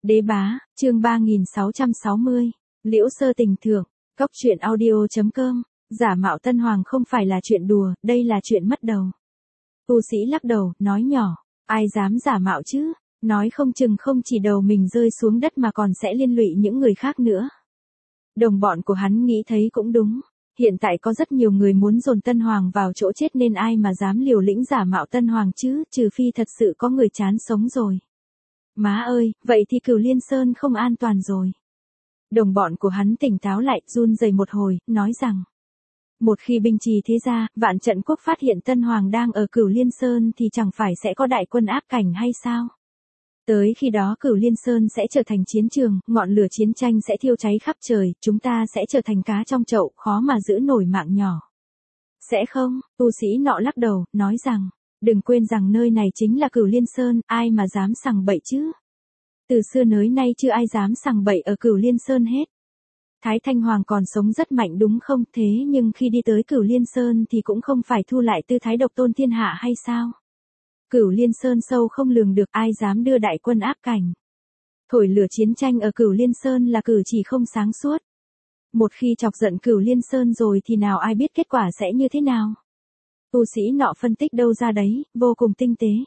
Đế bá, chương 3660, Liễu Sơ Tình Thưởng, Cốc truyện audio.com, giả mạo tân hoàng không phải là chuyện đùa, đây là chuyện mất đầu. Tu sĩ lắc đầu, nói nhỏ, ai dám giả mạo chứ, nói không chừng không chỉ đầu mình rơi xuống đất mà còn sẽ liên lụy những người khác nữa. Đồng bọn của hắn nghĩ thấy cũng đúng, hiện tại có rất nhiều người muốn dồn tân hoàng vào chỗ chết nên ai mà dám liều lĩnh giả mạo tân hoàng chứ, trừ phi thật sự có người chán sống rồi. Má ơi, vậy thì Cửu Liên Sơn không an toàn rồi. Đồng bọn của hắn tỉnh táo lại, run rẩy một hồi, nói rằng, một khi binh trì thế gia, Vạn Trận Quốc phát hiện tân hoàng đang ở Cửu Liên Sơn thì chẳng phải sẽ có đại quân áp cảnh hay sao? Tới khi đó Cửu Liên Sơn sẽ trở thành chiến trường, ngọn lửa chiến tranh sẽ thiêu cháy khắp trời, chúng ta sẽ trở thành cá trong chậu, khó mà giữ nổi mạng nhỏ. Sẽ không, tu sĩ nọ lắc đầu, nói rằng, đừng quên rằng nơi này chính là Cửu Liên Sơn, ai mà dám sằng bậy chứ? Từ xưa tới nay chưa ai dám sằng bậy ở Cửu Liên Sơn hết. Thái Thanh Hoàng còn sống rất mạnh đúng không, thế nhưng khi đi tới Cửu Liên Sơn thì cũng không phải thu lại tư thái độc tôn thiên hạ hay sao? Cửu Liên Sơn sâu không lường được, ai dám đưa đại quân áp cảnh. Thổi lửa chiến tranh ở Cửu Liên Sơn là cử chỉ không sáng suốt. Một khi chọc giận Cửu Liên Sơn rồi thì nào ai biết kết quả sẽ như thế nào. Tu sĩ nọ phân tích đâu ra đấy, vô cùng tinh tế.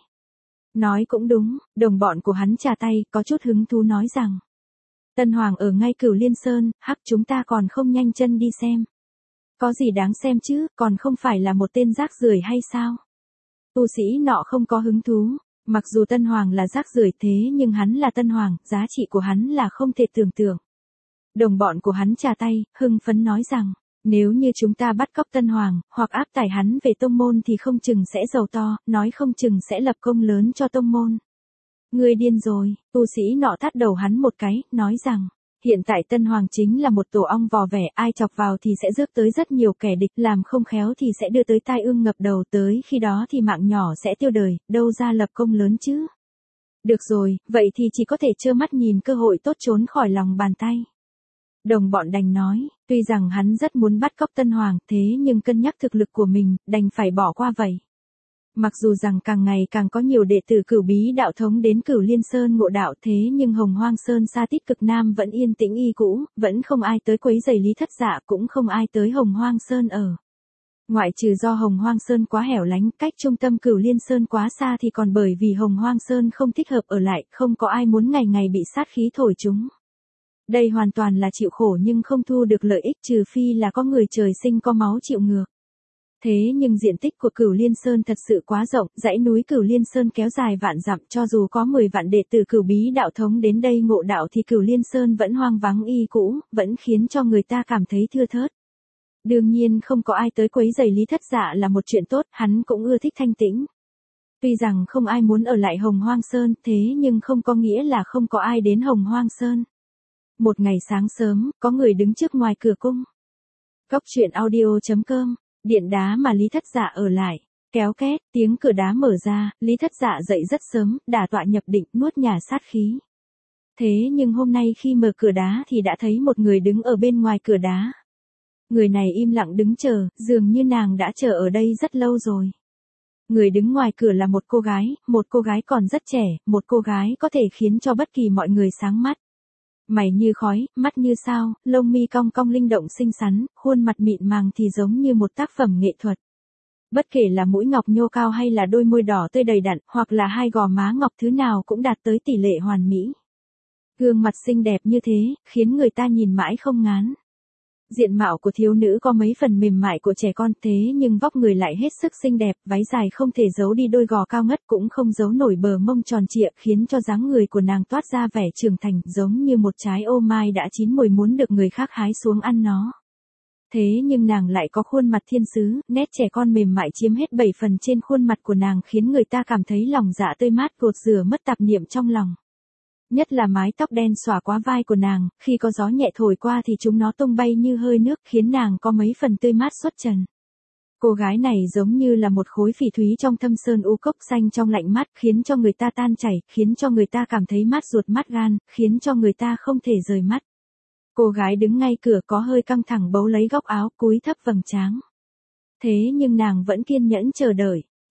Nói cũng đúng, đồng bọn của hắn chà tay, có chút hứng thú nói rằng, tân hoàng ở ngay Cửu Liên Sơn, hắc chúng ta còn không nhanh chân đi xem. Có gì đáng xem chứ, còn không phải là một tên rác rưởi hay sao? Tu sĩ nọ không có hứng thú, mặc dù tân hoàng là rác rưởi thế nhưng hắn là tân hoàng, giá trị của hắn là không thể tưởng tượng. Đồng bọn của hắn chà tay, hưng phấn nói rằng, nếu như chúng ta bắt cóc tân hoàng, hoặc áp tải hắn về tông môn thì không chừng sẽ giàu to, nói không chừng sẽ lập công lớn cho tông môn. Ngươi điên rồi, tu sĩ nọ tát đầu hắn một cái, nói rằng, hiện tại tân hoàng chính là một tổ ong vò vẽ, ai chọc vào thì sẽ rước tới rất nhiều kẻ địch, làm không khéo thì sẽ đưa tới tai ương ngập đầu, tới khi đó thì mạng nhỏ sẽ tiêu đời, đâu ra lập công lớn chứ. Được rồi, vậy thì chỉ có thể trơ mắt nhìn cơ hội tốt trốn khỏi lòng bàn tay. Đồng bọn đành nói, tuy rằng hắn rất muốn bắt cóc tân hoàng, thế nhưng cân nhắc thực lực của mình, đành phải bỏ qua vậy. Mặc dù rằng càng ngày càng có nhiều đệ tử Cửu Bí đạo thống đến Cửu Liên Sơn ngộ đạo, thế nhưng Hồng Hoang Sơn Sa Tít Cực Nam vẫn yên tĩnh y cũ, vẫn không ai tới quấy rầy Lý Thất Dạ, cũng không ai tới Hồng Hoang Sơn ở. Ngoại trừ do Hồng Hoang Sơn quá hẻo lánh, cách trung tâm Cửu Liên Sơn quá xa thì còn bởi vì Hồng Hoang Sơn không thích hợp ở lại, không có ai muốn ngày ngày bị sát khí thổi chúng. Đây hoàn toàn là chịu khổ nhưng không thu được lợi ích, trừ phi là có người trời sinh có máu chịu ngược. Thế nhưng diện tích của Cửu Liên Sơn thật sự quá rộng, dãy núi Cửu Liên Sơn kéo dài vạn dặm, cho dù có 10 vạn đệ tử Cửu Bí đạo thống đến đây ngộ đạo thì Cửu Liên Sơn vẫn hoang vắng y cũ, vẫn khiến cho người ta cảm thấy thưa thớt. Đương nhiên không có ai tới quấy rầy Lý Thất Dạ là một chuyện tốt, hắn cũng ưa thích thanh tĩnh. Tuy rằng không ai muốn ở lại Hồng Hoang Sơn, thế nhưng không có nghĩa là không có ai đến Hồng Hoang Sơn. Một ngày sáng sớm, có người đứng trước ngoài cửa cung. Cốc truyện audio.com, điện đá mà Lý Thất Dạ ở lại, kéo két, tiếng cửa đá mở ra, Lý Thất Dạ dậy rất sớm, đả tọa nhập định, nuốt nhả sát khí. Thế nhưng hôm nay khi mở cửa đá thì đã thấy một người đứng ở bên ngoài cửa đá. Người này im lặng đứng chờ, dường như nàng đã chờ ở đây rất lâu rồi. Người đứng ngoài cửa là một cô gái còn rất trẻ, một cô gái có thể khiến cho bất kỳ mọi người sáng mắt. Mày như khói, mắt như sao, lông mi cong cong linh động xinh xắn, khuôn mặt mịn màng thì giống như một tác phẩm nghệ thuật. Bất kể là mũi ngọc nhô cao hay là đôi môi đỏ tươi đầy đặn, hoặc là hai gò má ngọc, thứ nào cũng đạt tới tỷ lệ hoàn mỹ. Gương mặt xinh đẹp như thế, khiến người ta nhìn mãi không ngán. Diện mạo của thiếu nữ có mấy phần mềm mại của trẻ con, thế nhưng vóc người lại hết sức xinh đẹp, váy dài không thể giấu đi đôi gò cao ngất, cũng không giấu nổi bờ mông tròn trịa, khiến cho dáng người của nàng toát ra vẻ trưởng thành, giống như một trái ô mai đã chín mùi muốn được người khác hái xuống ăn nó. Thế nhưng nàng lại có khuôn mặt thiên sứ, nét trẻ con mềm mại chiếm hết 7 phần trên khuôn mặt của nàng, khiến người ta cảm thấy lòng dạ tươi mát, gột rửa mất tạp niệm trong lòng. Nhất là mái tóc đen xõa qua vai của nàng, khi có gió nhẹ thổi qua thì chúng nó tung bay như hơi nước, khiến nàng có mấy phần tươi mát xuất trần. Cô gái này giống như là một khối phỉ thúy trong thâm sơn u cốc, xanh trong lạnh mát, khiến cho người ta tan chảy, khiến cho người ta cảm thấy mát ruột mát gan, khiến cho người ta không thể rời mắt. Cô gái đứng ngay cửa có hơi căng thẳng bấu lấy góc áo, cúi thấp vầng trán. Thế nhưng nàng vẫn kiên nhẫn chờ đợi.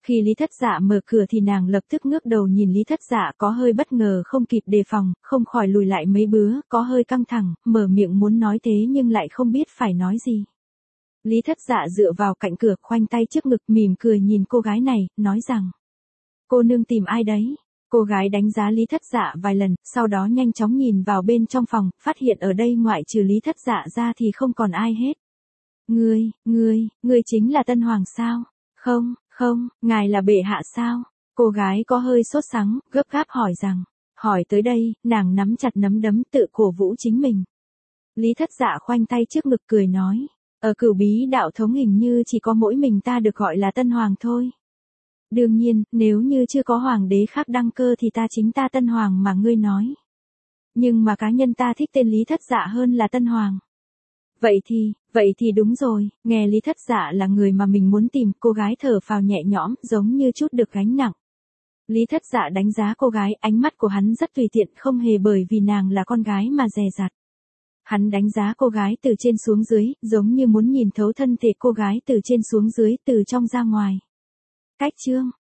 Khi Lý Thất Dạ mở cửa thì nàng lập tức ngước đầu nhìn Lý Thất Dạ, có hơi bất ngờ không kịp đề phòng, không khỏi lùi lại mấy bước, có hơi căng thẳng, mở miệng muốn nói thế nhưng lại không biết phải nói gì. Lý Thất Dạ dựa vào cạnh cửa, khoanh tay trước ngực, mỉm cười nhìn cô gái này, nói rằng: cô nương tìm ai đấy? Cô gái đánh giá Lý Thất Dạ vài lần, sau đó nhanh chóng nhìn vào bên trong phòng, phát hiện ở đây ngoại trừ Lý Thất Dạ ra thì không còn ai hết. Ngươi chính là Tân Hoàng sao? Không, ngài là bệ hạ sao? Cô gái có hơi sốt sắng, gấp gáp hỏi rằng. Hỏi tới đây, nàng nắm chặt nắm đấm tự cổ vũ chính mình. Lý Thất Dạ khoanh tay trước ngực cười nói. Ở Cửu Bí đạo thống hình như chỉ có mỗi mình ta được gọi là Tân Hoàng thôi. Đương nhiên, nếu như chưa có hoàng đế khác đăng cơ thì chính ta Tân Hoàng mà ngươi nói. Nhưng mà cá nhân ta thích tên Lý Thất Dạ hơn là Tân Hoàng. Vậy thì đúng rồi, nghe Lý Thất Dạ là người mà mình muốn tìm, cô gái thở phào nhẹ nhõm, giống như chút được gánh nặng. Lý Thất Dạ đánh giá cô gái, ánh mắt của hắn rất tùy tiện, không hề bởi vì nàng là con gái mà dè dặt. Hắn đánh giá cô gái từ trên xuống dưới, giống như muốn nhìn thấu thân thể cô gái từ trên xuống dưới, từ trong ra ngoài. Cách chương